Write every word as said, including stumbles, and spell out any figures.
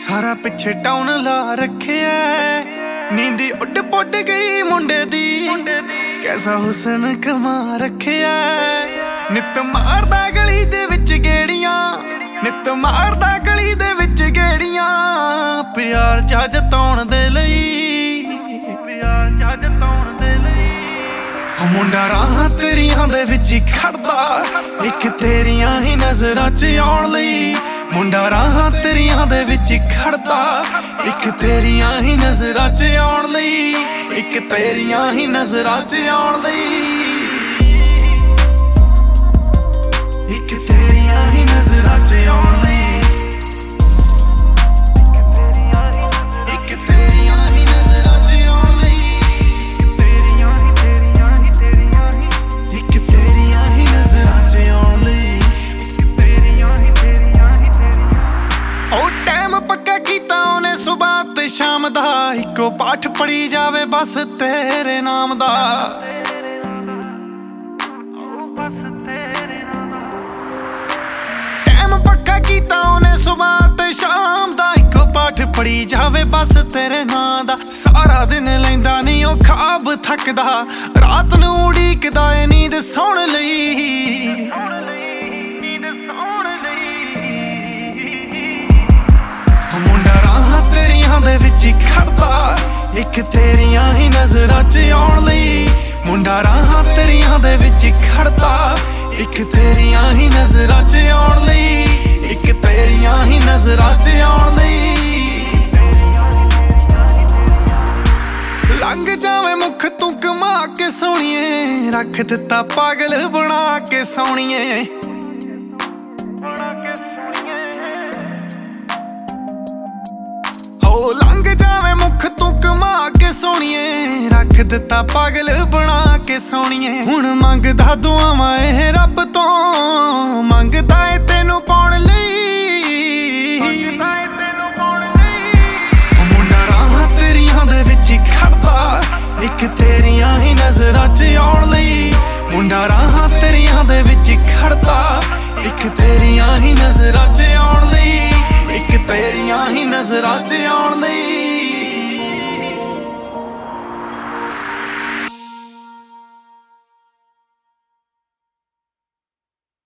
ਸਾਰਾ ਪਿੱਛੇ ਟਾਉਨ ਲਾ ਰੱਖਿਆ, ਨੀਂਦੀ ਉੱਡ ਪੁੱਡ ਗਈ ਮੁੰਡੇ ਦੀ, ਕੈਸਾ ਹੁਸਨ ਕਮਾ ਰੱਖਿਆ। ਨਿੱਤ ਮਾਰਦਾ ਗਲੀ ਦੇ ਵਿੱਚ ਗੇੜੀਆਂ, ਨਿੱਤ ਮਾਰਦਾ ਗਲੀ ਦੇ ਵਿੱਚ ਗੇੜੀਆਂ, ਪਿਆਰ ਜਾ ਜਤਾਉਣ ਦੇ ਲਈ, ਪਿਆਰ ਜਾ ਜਤਾਉਣ ਦੇ ਲਈ। ਉਹ ਮੁੰਡਾ ਰਾਹਾਂ ਤੇਰੀਆਂ ਦੇ ਵਿੱਚ ਹੀ ਖੜਦਾ, ਇੱਕ ਤੇਰੀਆਂ ਹੀ ਨਜ਼ਰਾਂ 'ਚ ਆਉਣ ਲਈ। ਮੁੰਡਾ ਰਾਹਾਂ ਤੇਰੀਆਂ ਦੇ ਵਿੱਚ ਹੀ ਖੜਦਾ, ਇੱਕ ਤੇਰੀਆਂ ਹੀ ਨਜ਼ਰਾਂ 'ਚ ਆਉਣ ਲਈ, ਇੱਕ ਤੇਰੀਆਂ ਹੀ ਨਜ਼ਰਾਂ 'ਚ ਆਉਣ ਲਈ, ਇੱਕ ਤੇਰੀਆਂ ਹੀ ਨਜ਼ਰਾਂ 'ਚ ਆਉਣ ਲਈ, ਇੱਕ ਤੇਰੀਆਂ ਹੀ ਨਜ਼ਰਾਂ 'ਚ ਆਉਣ ਲਈ, ਤੇਰੀਆਂ ਹੀ ਤੇਰੀਆਂ ਹੀ ਤੇਰੀਆਂ ਹੀ, ਇੱਕ ਤੇਰੀਆਂ ਹੀ ਨਜ਼ਰਾਂ 'ਚ ਆਉਣ ਲਈ, ਤੇਰੀਆਂ ਹੀ ਤੇਰੀਆਂ ਹੀ ਤੇਰੀਆਂ। ਉਹ ਟਾਈਮ ਪੱਕਾ ਕੀਤਾ ਉਹਨੇ ਸੁਬਾਹ ਤੇ ਸ਼ਾਮ ਦਾ, ਇੱਕੋ ਪਾਠ ਪੜੀ ਜਾਵੇ ਬਸ ਤੇਰੇ ਨਾਮ ਦਾ। ਟਾਈਮ ਪੱਕਾ ਕੀਤਾ ਉਹਨੇ ਸੁਬਾਹ ਤੇ ਸ਼ਾਮ ਦਾ, ਇੱਕੋ ਪਾਠ ਪੜੀ ਜਾਵੇ ਬਸ ਤੇਰੇ ਨਾਂ ਦਾ। ਸਾਰਾ ਦਿਨ ਲੈਂਦਾ ਨੀ ਉਹ ਖਾਬ ਥੱਕਦਾ, ਰਾਤ ਨੂੰ ਉਡੀਕਦਾ ਏ ਨੀਂਦ ਸੌਣ ਲਈ। ਮੁੰਡਾ ਰਾਹਾਂ ਤੇਰੀਆਂ ਦੇ ਵਿੱਚ ਹੀ ਖੜਦਾ, ਇੱਕ ਤੇਰੀਆਂ ਹੀ ਨਜ਼ਰਾਂ 'ਚ ਆਉਣ ਲਈ। ਮੁੰਡਾ ਰਾਹਾਂ ਤੇਰੀਆਂ ਦੇ ਵਿੱਚ ਹੀ ਖੜਦਾ, ਇੱਕ ਤੇਰੀਆਂ ਹੀ ਨਜ਼ਰਾਂ 'ਚ ਆਉਣ ਲਈ, ਇੱਕ ਤੇਰੀਆਂ ਹੀ ਨਜ਼ਰਾਂ 'ਚ ਆਉਣ ਲਈ। ਲੰਘ ਜਾਵੇਂ ਮੁਖ ਤੂੰ ਕਮਾ ਕੇ ਸੋਹਣੀਏ, ਰੱਖ ਦਿੱਤਾ ਪਾਗਲ ਬਣਾ ਕੇ ਸੋਹਣੀਏ। ਉਹ ਲੰਘ ਜਾਵੇਂ ਮੁਖ ਤੂੰ ਕਮਾ ਕੇ ਸੋਹਣੀਏ, ਰੱਖ ਦਿੱਤਾ ਪਾਗਲ ਬਣਾ ਕੇ ਸੋਹਣੀਏ। ਹੁਣ ਮੰਗਦਾ ਦੁਆਵਾਂ ਇਹ ਰੱਬ ਤੋਂ, ਮੰਗਦਾ ਏ ਤੈਨੂੰ ਪਾਉਣ ਲਈ। ਉਹ ਮੁੰਡਾ ਰਾਹਾਂ ਤੇਰੀਆਂ ਦੇ ਵਿੱਚ ਹੀ ਖੜਦਾ, ਇੱਕ ਤੇਰੀਆਂ ਹੀ ਨਜ਼ਰਾਂ 'ਚ ਆਉਣ ਲਈ। ਮੁੰਡਾ ਰਾਹਾਂ ਤੇਰੀਆਂ ਦੇ ਵਿੱਚ ਹੀ ਖੜਦਾ, ਇੱਕ ਤੇਰੀਆਂ ਹੀ ਨਜ਼ਰਾਂ